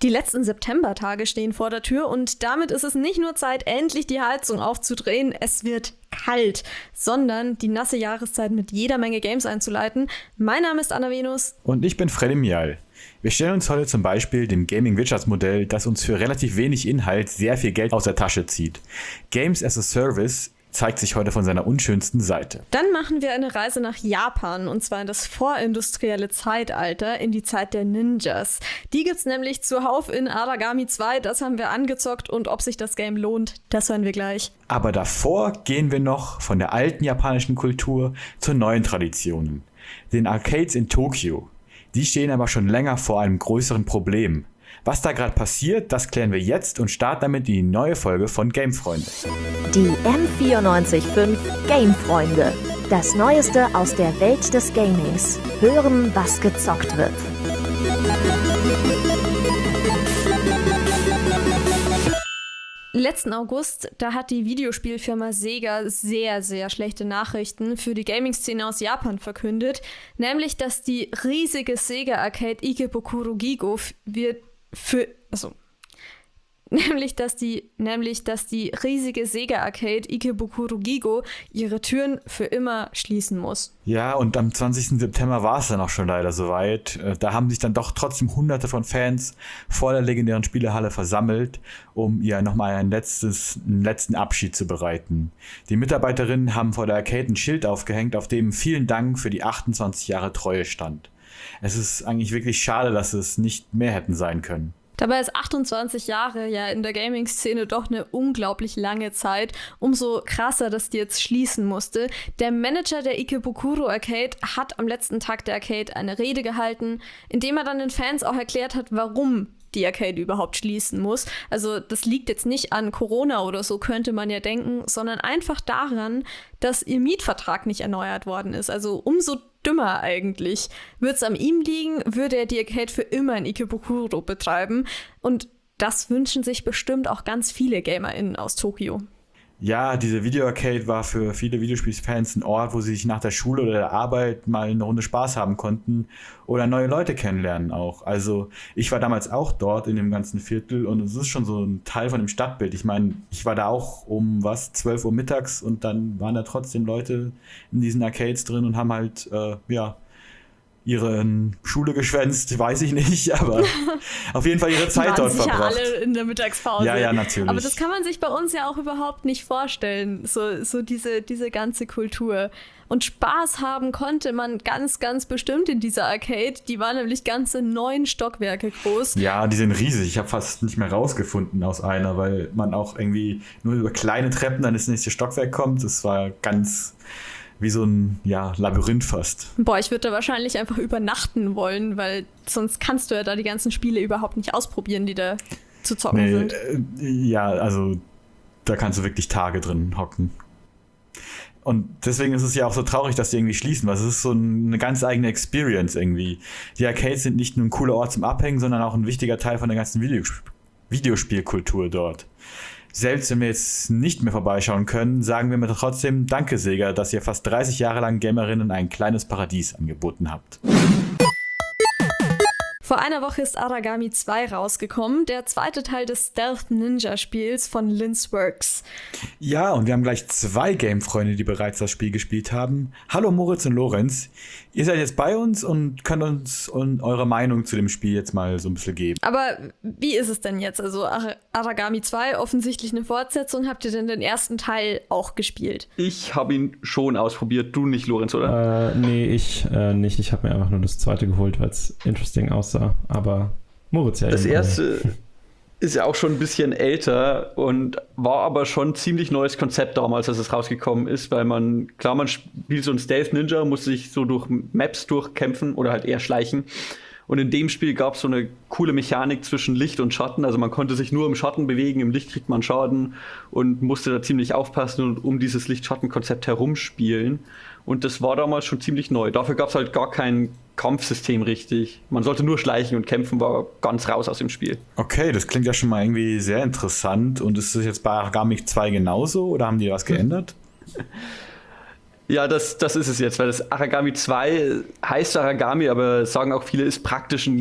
Die letzten Septembertage stehen vor der Tür und damit ist es nicht nur Zeit, endlich die Heizung aufzudrehen, es wird kalt, sondern die nasse Jahreszeit mit jeder Menge Games einzuleiten. Mein Name ist Anna Venus. Und ich bin Freddy Mial. Wir stellen uns heute zum Beispiel dem Gaming-Wirtschaftsmodell, das uns für relativ wenig Inhalt sehr viel Geld aus der Tasche zieht. Games as a Service zeigt sich heute von seiner unschönsten Seite. Dann machen wir eine Reise nach Japan, und zwar in das vorindustrielle Zeitalter, in die Zeit der Ninjas. Die gibt's nämlich zuhauf in Aragami 2, das haben wir angezockt, und ob sich das Game lohnt, das hören wir gleich. Aber davor gehen wir noch von der alten japanischen Kultur zu neuen Traditionen. Den Arcades in Tokio. Die stehen aber schon länger vor einem größeren Problem. Was da gerade passiert, das klären wir jetzt und starten damit die neue Folge von Gamefreunde. Die M94.5 Gamefreunde. Das Neueste aus der Welt des Gamings. Hören, was gezockt wird. Letzten August, da hat die Videospielfirma Sega sehr, sehr schlechte Nachrichten für die Gaming-Szene aus Japan verkündet. Nämlich, dass die riesige Sega-Arcade Ikebukuro Gigo Nämlich, dass die riesige Sega-Arcade Ikebukuro Gigo ihre Türen für immer schließen muss. Ja, und am 20. September war es dann auch schon leider soweit. Da haben sich dann doch trotzdem hunderte von Fans vor der legendären Spielehalle versammelt, um ihr nochmal einen letzten Abschied zu bereiten. Die Mitarbeiterinnen haben vor der Arcade ein Schild aufgehängt, auf dem vielen Dank für die 28 Jahre Treue stand. Es ist eigentlich wirklich schade, dass es nicht mehr hätten sein können. Dabei ist 28 Jahre ja in der Gaming-Szene doch eine unglaublich lange Zeit. Umso krasser, dass die jetzt schließen musste. Der Manager der Ikebukuro Arcade hat am letzten Tag der Arcade eine Rede gehalten, in dem er dann den Fans auch erklärt hat, warum die Arcade überhaupt schließen muss. Also das liegt jetzt nicht an Corona oder so, könnte man ja denken, sondern einfach daran, dass ihr Mietvertrag nicht erneuert worden ist. Also umso dümmer eigentlich. Würde es an ihm liegen, würde er die Arcade für immer in Ikebukuro betreiben. Und das wünschen sich bestimmt auch ganz viele GamerInnen aus Tokio. Ja, diese Video-Arcade war für viele Videospielfans ein Ort, wo sie sich nach der Schule oder der Arbeit mal eine Runde Spaß haben konnten oder neue Leute kennenlernen auch. Also ich war damals auch dort in dem ganzen Viertel und es ist schon so ein Teil von dem Stadtbild. Ich meine, ich war da auch um 12 Uhr mittags und dann waren da trotzdem Leute in diesen Arcades drin und haben halt, ihre Schule geschwänzt, weiß ich nicht, aber auf jeden Fall ihre Zeit dort verbracht. Ja alle in der Mittagspause. Ja, natürlich. Aber das kann man sich bei uns ja auch überhaupt nicht vorstellen, so diese ganze Kultur. Und Spaß haben konnte man ganz, ganz bestimmt in dieser Arcade. Die war nämlich ganze 9 Stockwerke groß. Ja, die sind riesig. Ich habe fast nicht mehr rausgefunden aus einer, weil man auch irgendwie nur über kleine Treppen dann ins nächste Stockwerk kommt. Das war ganz wie so ein Labyrinth fast. Boah, ich würde da wahrscheinlich einfach übernachten wollen, weil sonst kannst du ja da die ganzen Spiele überhaupt nicht ausprobieren, die da zu zocken sind. Ja, also da kannst du wirklich Tage drin hocken. Und deswegen ist es ja auch so traurig, dass die irgendwie schließen, weil es ist so eine ganz eigene Experience irgendwie. Die Arcades sind nicht nur ein cooler Ort zum Abhängen, sondern auch ein wichtiger Teil von der ganzen Videospielkultur dort. Selbst wenn wir jetzt nicht mehr vorbeischauen können, sagen wir mir trotzdem Danke, Sega, dass ihr fast 30 Jahre lang Gamerinnen ein kleines Paradies angeboten habt. Vor einer Woche ist Aragami 2 rausgekommen, der zweite Teil des Stealth-Ninja-Spiels von Linceworks. Ja, und wir haben gleich 2 Gamefreunde, die bereits das Spiel gespielt haben. Hallo Moritz und Lorenz. Ihr seid jetzt bei uns und könnt uns eure Meinung zu dem Spiel jetzt mal so ein bisschen geben. Aber wie ist es denn jetzt? Also Aragami 2, offensichtlich eine Fortsetzung. Habt ihr denn den ersten Teil auch gespielt? Ich habe ihn schon ausprobiert. Du nicht, Lorenz, oder? Nee, ich nicht. Ich habe mir einfach nur das zweite geholt, weil es interesting aussah. Aber Moritz ja. Das erste ist ja auch schon ein bisschen älter und war aber schon ein ziemlich neues Konzept damals, als es rausgekommen ist, weil man spielt so ein Stealth-Ninja, muss sich so durch Maps durchkämpfen oder halt eher schleichen. Und in dem Spiel gab es so eine coole Mechanik zwischen Licht und Schatten. Also man konnte sich nur im Schatten bewegen, im Licht kriegt man Schaden und musste da ziemlich aufpassen und um dieses Licht-Schatten-Konzept herumspielen. Und das war damals schon ziemlich neu. Dafür gab es halt gar kein Kampfsystem richtig. Man sollte nur schleichen und kämpfen, war ganz raus aus dem Spiel. Okay, das klingt ja schon mal irgendwie sehr interessant. Und ist das jetzt bei Aragami 2 genauso oder haben die was geändert? Ja, das ist es jetzt, weil das Aragami 2 heißt Aragami, aber sagen auch viele, ist praktisch ein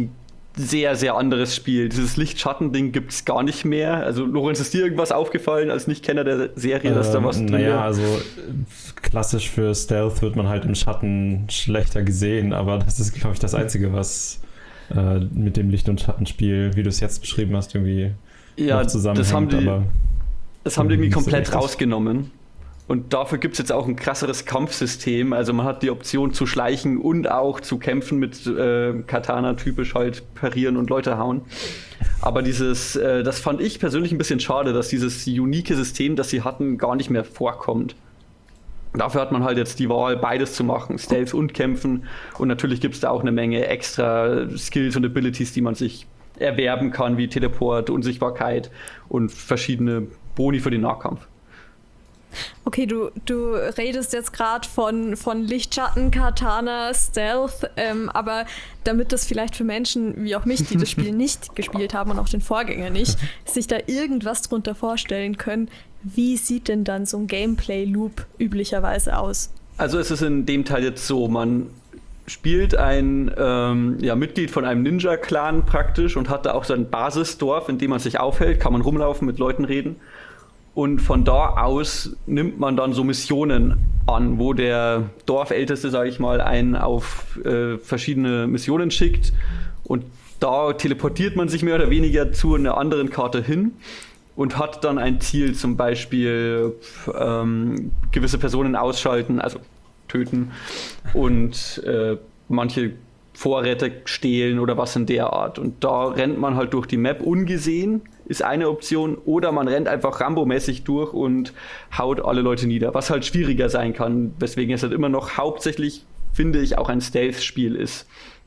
sehr, sehr anderes Spiel. Dieses Licht-Schatten-Ding gibt es gar nicht mehr. Also, Lorenz, ist dir irgendwas aufgefallen als Nicht-Kenner der Serie, dass da was drin Naja, wäre? also klassisch für Stealth wird man halt im Schatten schlechter gesehen, aber das ist, glaube ich, das Einzige, was mit dem Licht- und Schattenspiel, wie du es jetzt beschrieben hast, irgendwie noch zusammenhängt. Das haben die irgendwie nicht so komplett richtig rausgenommen. Und dafür gibt es jetzt auch ein krasseres Kampfsystem. Also man hat die Option zu schleichen und auch zu kämpfen mit Katana, typisch halt parieren und Leute hauen. Aber das fand ich persönlich ein bisschen schade, dass dieses unique System, das sie hatten, gar nicht mehr vorkommt. Dafür hat man halt jetzt die Wahl, beides zu machen, Stealth und Kämpfen. Und natürlich gibt es da auch eine Menge extra Skills und Abilities, die man sich erwerben kann, wie Teleport, Unsichtbarkeit und verschiedene Boni für den Nahkampf. Okay, du redest jetzt gerade von Lichtschatten, Katana, Stealth, aber damit das vielleicht für Menschen wie auch mich, die das Spiel nicht gespielt haben und auch den Vorgänger nicht, sich da irgendwas drunter vorstellen können, wie sieht denn dann so ein Gameplay-Loop üblicherweise aus? Also es ist in dem Teil jetzt so, man spielt ein Mitglied von einem Ninja-Clan praktisch und hat da auch sein Basisdorf, in dem man sich aufhält, kann man rumlaufen, mit Leuten reden. Und von da aus nimmt man dann so Missionen an, wo der Dorfälteste, sage ich mal, einen auf verschiedene Missionen schickt. Und da teleportiert man sich mehr oder weniger zu einer anderen Karte hin und hat dann ein Ziel, zum Beispiel gewisse Personen ausschalten, also töten und manche Vorräte stehlen oder was in der Art. Und da rennt man halt durch die Map ungesehen, ist eine Option, oder man rennt einfach Rambo-mäßig durch und haut alle Leute nieder, was halt schwieriger sein kann, weswegen es halt immer noch hauptsächlich, finde ich, auch ein Stealth-Spiel ist.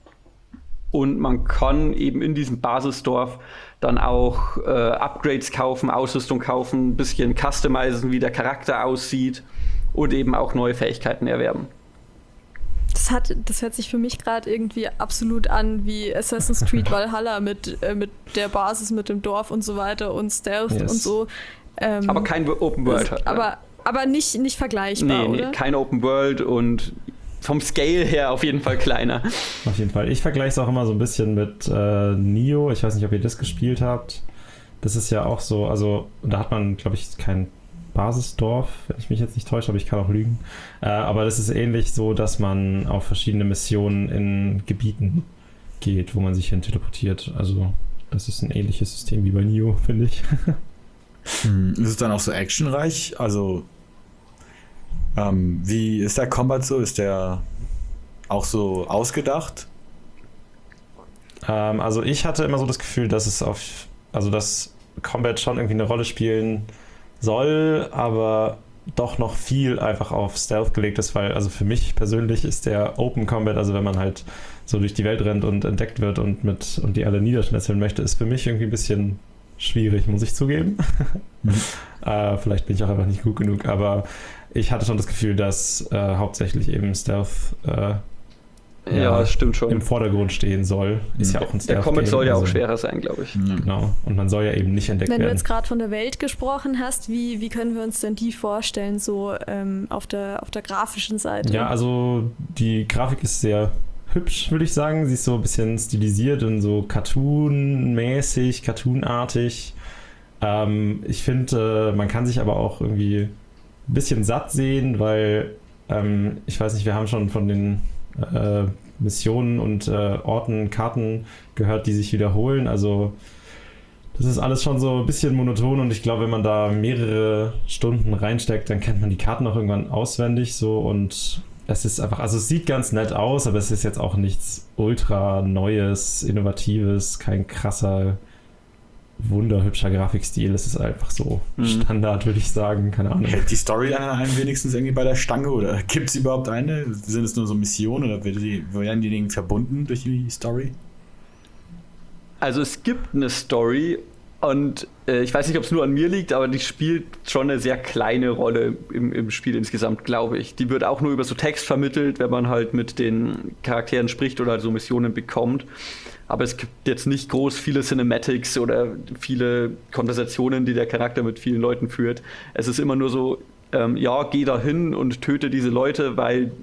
Und man kann eben in diesem Basisdorf dann auch Upgrades kaufen, Ausrüstung kaufen, ein bisschen customizen, wie der Charakter aussieht und eben auch neue Fähigkeiten erwerben. Das hört sich für mich gerade irgendwie absolut an wie Assassin's Creed Valhalla mit der Basis, mit dem Dorf und so weiter und Stealth und so. Aber kein Open World. Aber nicht vergleichbar, nee, oder? Kein Open World und vom Scale her auf jeden Fall kleiner. Auf jeden Fall. Ich vergleiche es auch immer so ein bisschen mit Nioh. Ich weiß nicht, ob ihr das gespielt habt. Das ist ja auch so, also da hat man, glaube ich, kein Basisdorf, wenn ich mich jetzt nicht täusche, aber ich kann auch lügen. Aber das ist ähnlich so, dass man auf verschiedene Missionen in Gebieten geht, wo man sich hin teleportiert. Also das ist ein ähnliches System wie bei Nioh, finde ich. Ist es dann auch so actionreich? Also wie ist der Combat so? Ist der auch so ausgedacht? Also ich hatte immer so das Gefühl, dass dass Combat schon irgendwie eine Rolle spielen soll, aber doch noch viel einfach auf Stealth gelegt ist, weil also für mich persönlich ist der Open Combat, also wenn man halt so durch die Welt rennt und entdeckt wird und die alle niederschnetzeln möchte, ist für mich irgendwie ein bisschen schwierig, muss ich zugeben. Vielleicht bin ich auch einfach nicht gut genug, aber ich hatte schon das Gefühl, dass hauptsächlich eben Stealth das stimmt schon. im Vordergrund stehen soll. Ist ja auch ein Der Combat soll ja auch schwerer sein, glaube ich. Genau. Und man soll ja eben nicht entdeckt werden. Wenn du jetzt gerade von der Welt gesprochen hast, wie können wir uns denn die vorstellen, so auf der grafischen Seite? Ja, also die Grafik ist sehr hübsch, würde ich sagen. Sie ist so ein bisschen stilisiert und so cartoonmäßig, cartoonartig. Ich finde, man kann sich aber auch irgendwie ein bisschen satt sehen, weil ich weiß nicht, wir haben schon von den Missionen und Orten, Karten gehört, die sich wiederholen. Also das ist alles schon so ein bisschen monoton und ich glaube, wenn man da mehrere Stunden reinsteckt, dann kennt man die Karten auch irgendwann auswendig so und es ist einfach, also es sieht ganz nett aus, aber es ist jetzt auch nichts ultra Neues, Innovatives, kein krasser, wunderhübscher Grafikstil. Es ist einfach so Standard, würde ich sagen, keine Ahnung. Hält die Story einen wenigstens irgendwie bei der Stange oder gibt es überhaupt eine? Sind es nur so Missionen oder werden die Dinge verbunden durch die Story? Also es gibt eine Story und ich weiß nicht, ob es nur an mir liegt, aber die spielt schon eine sehr kleine Rolle im Spiel insgesamt, glaube ich. Die wird auch nur über so Text vermittelt, wenn man halt mit den Charakteren spricht oder so Missionen bekommt. Aber es gibt jetzt nicht groß viele Cinematics oder viele Konversationen, die der Charakter mit vielen Leuten führt. Es ist immer nur so, geh da hin und töte diese Leute, weil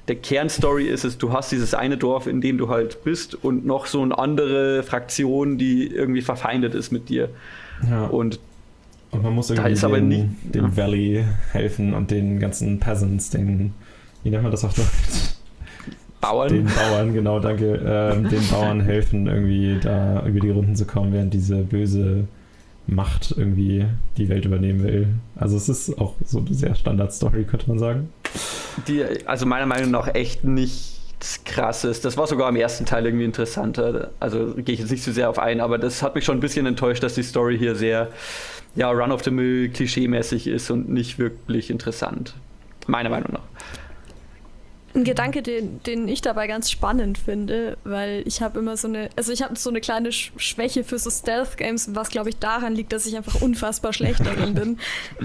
der Kernstory ist es, du hast dieses eine Dorf, in dem du halt bist und noch so eine andere Fraktion, die irgendwie verfeindet ist mit dir. Ja. Und man muss irgendwie ist aber dem Valley helfen und den ganzen Peasants, wie nennt man das auf Deutsch? Bauern. Den Bauern, genau, danke. Den Bauern helfen, irgendwie da über die Runden zu kommen, während diese böse Macht irgendwie die Welt übernehmen will. Also es ist auch so eine sehr Standard-Story, könnte man sagen. Die, also meiner Meinung nach echt nichts Krasses. Das war sogar im ersten Teil irgendwie interessanter. Also gehe ich jetzt nicht so sehr auf ein, aber das hat mich schon ein bisschen enttäuscht, dass die Story hier sehr Run-of-the-Mill, klischee-mäßig ist und nicht wirklich interessant. Meiner Meinung nach. Ein Gedanke, den ich dabei ganz spannend finde, weil ich habe immer so eine kleine Schwäche für so Stealth-Games, was glaube ich daran liegt, dass ich einfach unfassbar schlecht darin bin.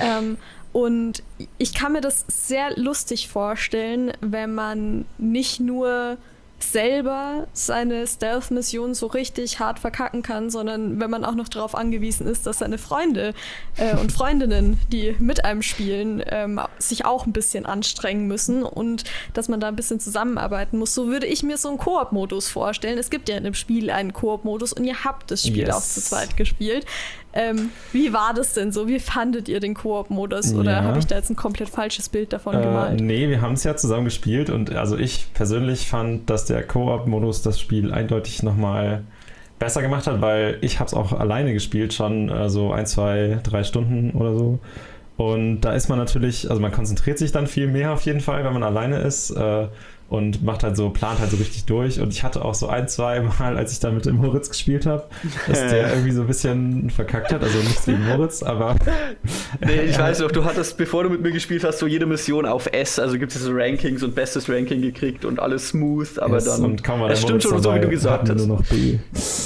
Und ich kann mir das sehr lustig vorstellen, wenn man nicht nur selber seine Stealth-Mission so richtig hart verkacken kann, sondern wenn man auch noch darauf angewiesen ist, dass seine Freunde und Freundinnen, die mit einem spielen, sich auch ein bisschen anstrengen müssen und dass man da ein bisschen zusammenarbeiten muss. So würde ich mir so einen Koop-Modus vorstellen. Es gibt ja in dem Spiel einen Koop-Modus und ihr habt das Spiel auch zu zweit gespielt. Wie war das denn so? Wie fandet ihr den Koop-Modus? Oder habe ich da jetzt ein komplett falsches Bild davon gemalt? Nee, wir haben es ja zusammen gespielt und also ich persönlich fand, dass der Koop-Modus das Spiel eindeutig nochmal besser gemacht hat, weil ich habe es auch alleine gespielt, schon so 1, 2, 3 Stunden oder so. Und da ist man natürlich, also man konzentriert sich dann viel mehr auf jeden Fall, wenn man alleine ist und plant halt so richtig durch. Und ich hatte auch so 1, 2 Mal, als ich da mit dem Moritz gespielt habe, dass der irgendwie so ein bisschen verkackt hat. Also nichts gegen Moritz, aber... Nee, ich weiß noch, du hattest, bevor du mit mir gespielt hast, so jede Mission auf S, also gibt es so Rankings und bestes Ranking gekriegt und alles smooth, aber dann... Und kaum war es stimmt schon so, wie du gesagt hast. Nur noch B.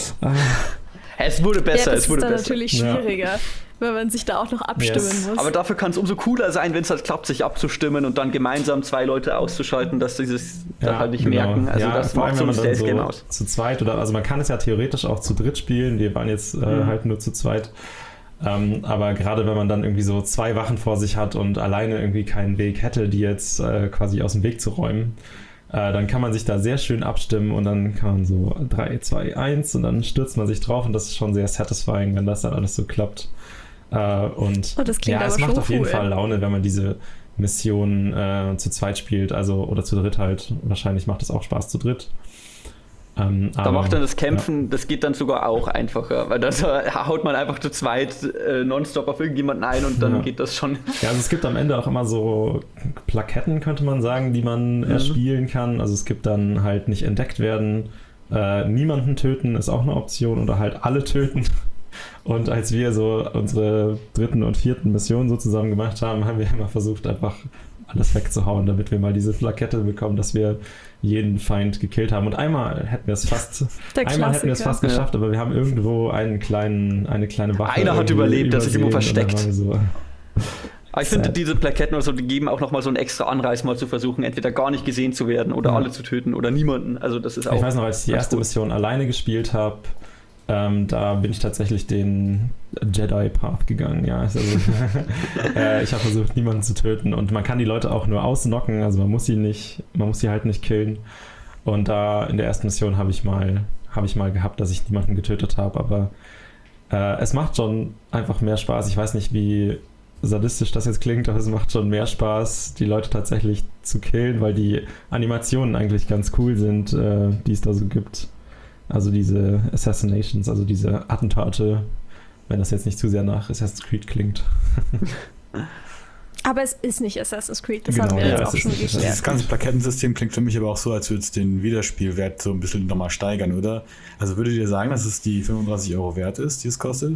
Es wurde besser, es wurde besser. Das ist dann natürlich schwieriger. Weil man sich da auch noch abstimmen muss. Aber dafür kann es umso cooler sein, wenn es halt klappt, sich abzustimmen und dann gemeinsam 2 Leute auszuschalten, dass sie das halt nicht merken. Also das vor macht allem, so ein wenn man dann Stealth-Game so aus. zu zweit also man kann es ja theoretisch auch zu dritt spielen. Wir waren jetzt halt nur zu zweit. Aber gerade wenn man dann irgendwie so 2 Wachen vor sich hat und alleine irgendwie keinen Weg hätte, die jetzt quasi aus dem Weg zu räumen, dann kann man sich da sehr schön abstimmen und dann kann man so 3, 2, 1 und dann stürzt man sich drauf und das ist schon sehr satisfying, wenn das dann alles so klappt. Und das klingt aber es schon macht auf jeden cool. Fall Laune, wenn man diese Mission zu zweit spielt, also oder zu dritt halt. Wahrscheinlich macht es auch Spaß zu dritt. Da macht dann das Kämpfen, das geht dann sogar auch einfacher, weil da haut man einfach zu zweit nonstop auf irgendjemanden ein und dann geht das schon. Ja, also es gibt am Ende auch immer so Plaketten, könnte man sagen, die man erspielen kann. Also es gibt dann halt nicht entdeckt werden, niemanden töten ist auch eine Option oder halt alle töten. Und als wir so unsere 3. und 4. Mission so zusammen gemacht haben, haben wir immer versucht, einfach alles wegzuhauen, damit wir mal diese Plakette bekommen, dass wir jeden Feind gekillt haben. Und einmal hätten wir es fast geschafft, aber wir haben irgendwo eine kleine Wache. Einer hat überlebt, der sich irgendwo versteckt. So, aber ich finde, diese Plaketten oder so, die geben auch nochmal so einen extra Anreiz, mal zu versuchen, entweder gar nicht gesehen zu werden oder alle zu töten oder niemanden. Also das ist auch. Ich weiß noch, als ich die erste Mission alleine gespielt habe, da bin ich tatsächlich den Jedi-Path gegangen, ja. Also, ich habe versucht, niemanden zu töten und man kann die Leute auch nur ausnocken, also man muss sie halt nicht killen. Und da in der ersten Mission habe ich mal gehabt, dass ich niemanden getötet habe, aber es macht schon einfach mehr Spaß. Ich weiß nicht, wie sadistisch das jetzt klingt, aber es macht schon mehr Spaß, die Leute tatsächlich zu killen, weil die Animationen eigentlich ganz cool sind, die es da so gibt. Also diese Assassinations, also diese Attentate, wenn das jetzt nicht zu sehr nach Assassin's Creed klingt. Aber es ist nicht Assassin's Creed, das Genau, haben wir ja, jetzt auch schon geklärt. Das ganze Plakettensystem klingt für mich aber auch so, als würde es den Wiederspielwert so ein bisschen nochmal steigern, oder? Also würdet ihr sagen, dass es die 35 € wert ist, die es kostet?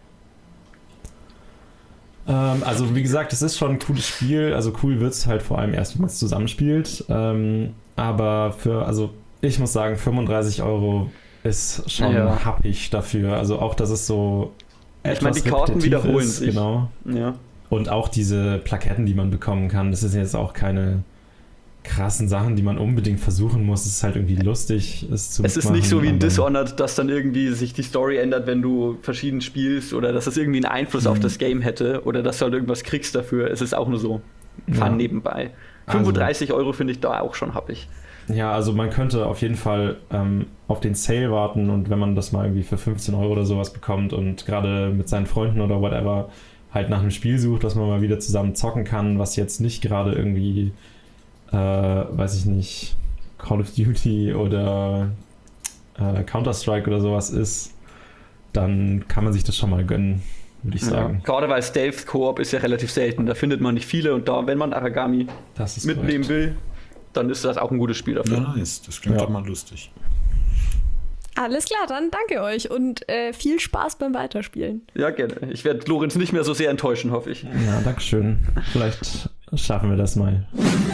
Also wie gesagt, es ist schon ein cooles Spiel. Also cool wird es halt vor allem erst, wenn man es zusammenspielt. Aber ich muss sagen, 35 € ist schon happig dafür. Also auch, dass es so ich meine, die Karten wiederholen sich. Genau. Ja. Und auch diese Plaketten, die man bekommen kann, das sind jetzt auch keine krassen Sachen, die man unbedingt versuchen muss. Es ist halt irgendwie lustig, es zu machen. Es ist nicht so wie in Dishonored, dass dann irgendwie sich die Story ändert, wenn du verschieden spielst oder dass das irgendwie einen Einfluss auf das Game hätte oder dass du halt irgendwas kriegst dafür. Es ist auch nur so Fun nebenbei. 35 Euro finde ich da auch schon happig. Ja, also man könnte auf jeden Fall auf den Sale warten und wenn man das mal irgendwie für 15 Euro oder sowas bekommt und gerade mit seinen Freunden oder whatever halt nach einem Spiel sucht, was man mal wieder zusammen zocken kann, was jetzt nicht gerade irgendwie, weiß ich nicht, Call of Duty oder Counter-Strike oder sowas ist, dann kann man sich das schon mal gönnen, würde ich sagen. Ja, gerade weil Stealth Koop ist ja relativ selten, da findet man nicht viele und da, wenn man Aragami mitnehmen will, dann ist das auch ein gutes Spiel dafür. Ja, nice. Das klingt doch mal lustig. Alles klar, dann danke euch und viel Spaß beim Weiterspielen. Ja, gerne. Ich werde Lorenz nicht mehr so sehr enttäuschen, hoffe ich. Ja, dankeschön. Vielleicht schaffen wir das mal.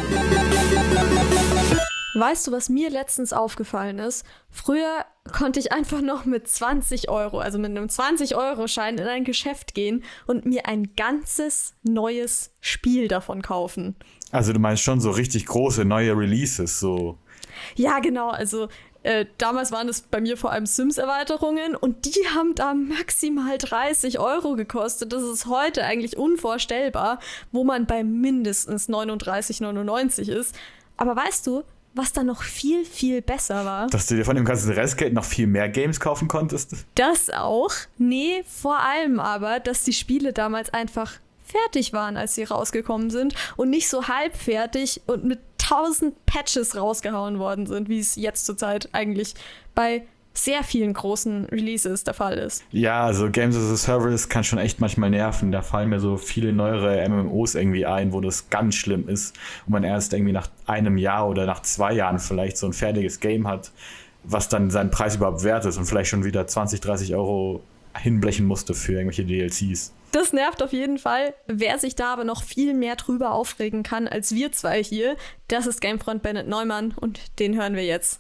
Weißt du, was mir letztens aufgefallen ist? Früher konnte ich einfach noch mit 20 Euro, also mit einem 20-Euro-Schein in ein Geschäft gehen und mir ein ganzes neues Spiel davon kaufen. Also du meinst schon so richtig große neue Releases, so. Ja, genau, also damals waren es bei mir vor allem Sims-Erweiterungen und die haben da maximal 30 Euro gekostet. Das ist heute eigentlich unvorstellbar, wo man bei mindestens 39,99 ist. Aber weißt du, was da noch viel, viel besser war? Dass du dir von dem ganzen Restgeld noch viel mehr Games kaufen konntest? Das auch. Nee, vor allem aber, dass die Spiele damals einfach fertig waren, als sie rausgekommen sind und nicht so halbfertig und mit 1000 Patches rausgehauen worden sind, wie es jetzt zurzeit eigentlich bei sehr vielen großen Releases der Fall ist. Ja, also Games as a Service kann schon echt manchmal nerven. Da fallen mir so viele neuere MMOs irgendwie ein, wo das ganz schlimm ist und man erst irgendwie nach einem Jahr oder nach 2 Jahren vielleicht so ein fertiges Game hat, was dann seinen Preis überhaupt wert ist und vielleicht schon wieder 20, 30 Euro hinblechen musste für irgendwelche DLCs. Das nervt auf jeden Fall. Wer sich da aber noch viel mehr drüber aufregen kann als wir zwei hier, das ist Gamefreund Bennett Neumann und den hören wir jetzt.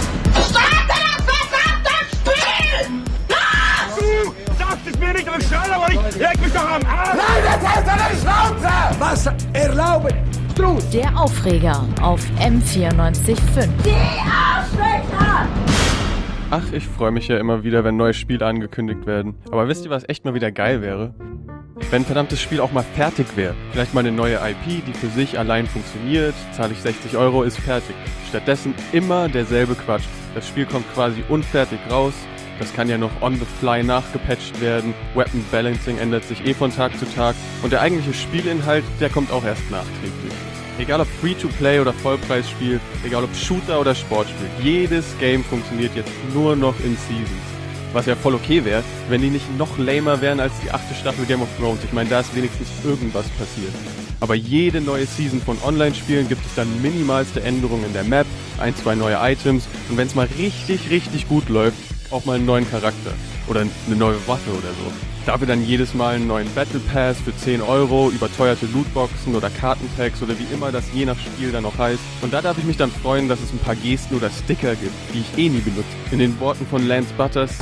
Du sagst es mir nicht, aber ich schreie euch! Leg mich doch am Arsch! Nein, jetzt hast du eine Schnauze! Was erlauben? Strut! Der Aufreger auf M94.5. Die Arschlöcher! Ach, ich freue mich ja immer wieder, wenn neue Spiele angekündigt werden. Aber wisst ihr, was echt mal wieder geil wäre? Wenn ein verdammtes Spiel auch mal fertig wäre. Vielleicht mal eine neue IP, die für sich allein funktioniert, zahle ich 60 Euro, ist fertig. Stattdessen immer derselbe Quatsch. Das Spiel kommt quasi unfertig raus. Das kann ja noch on the fly nachgepatcht werden. Weapon Balancing ändert sich von Tag zu Tag. Und der eigentliche Spielinhalt, der kommt auch erst nachträglich. Egal ob Free-to-Play oder Vollpreisspiel, egal ob Shooter oder Sportspiel, jedes Game funktioniert jetzt nur noch in Seasons. Was ja voll okay wäre, wenn die nicht noch lamer wären als die 8. Staffel Game of Thrones. Ich meine, da ist wenigstens irgendwas passiert. Aber jede neue Season von Online-Spielen gibt es dann minimalste Änderungen in der Map, 1, 2 neue Items und wenn es mal richtig, richtig gut läuft, auch mal einen neuen Charakter oder eine neue Waffe oder so. Dafür dann jedes Mal einen neuen Battle Pass für 10 Euro, überteuerte Lootboxen oder Kartenpacks oder wie immer das je nach Spiel dann auch heißt. Und da darf ich mich dann freuen, dass es ein paar Gesten oder Sticker gibt, die ich eh nie benutze. In den Worten von Lance Butters.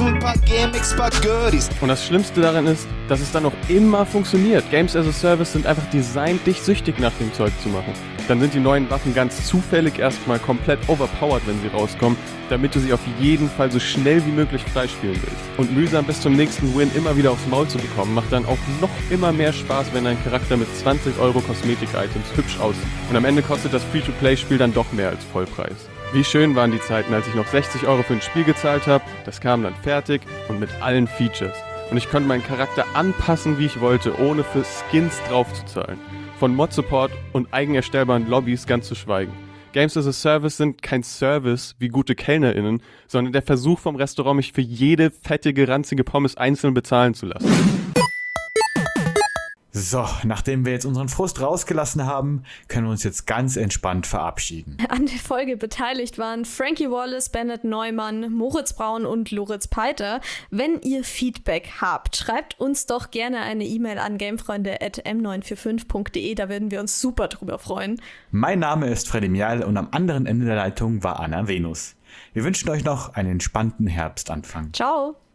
Und das Schlimmste daran ist, dass es dann auch immer funktioniert. Games as a Service sind einfach designt, dich süchtig nach dem Zeug zu machen. Dann sind die neuen Waffen ganz zufällig erstmal komplett overpowered, wenn sie rauskommen, damit du sie auf jeden Fall so schnell wie möglich freispielen willst. Und mühsam bis zum nächsten Win immer wieder aufs Maul zu bekommen, macht dann auch noch immer mehr Spaß, wenn ein Charakter mit 20 Euro Kosmetik-Items hübsch aussieht. Und am Ende kostet das Free-to-Play-Spiel dann doch mehr als Vollpreis. Wie schön waren die Zeiten, als ich noch 60 Euro für ein Spiel gezahlt habe, das kam dann fertig und mit allen Features. Und ich konnte meinen Charakter anpassen, wie ich wollte, ohne für Skins draufzuzahlen. Von Mod-Support und eigenerstellbaren Lobbys ganz zu schweigen. Games as a Service sind kein Service wie gute KellnerInnen, sondern der Versuch vom Restaurant, mich für jede fettige, ranzige Pommes einzeln bezahlen zu lassen. So, nachdem wir jetzt unseren Frust rausgelassen haben, können wir uns jetzt ganz entspannt verabschieden. An der Folge beteiligt waren Frankie Wallace, Bennett Neumann, Moritz Braun und Loritz Peiter. Wenn ihr Feedback habt, schreibt uns doch gerne eine E-Mail an gamefreunde@m945.de, da würden wir uns super drüber freuen. Mein Name ist Freddy Mial und am anderen Ende der Leitung war Anna Venus. Wir wünschen euch noch einen entspannten Herbstanfang. Ciao!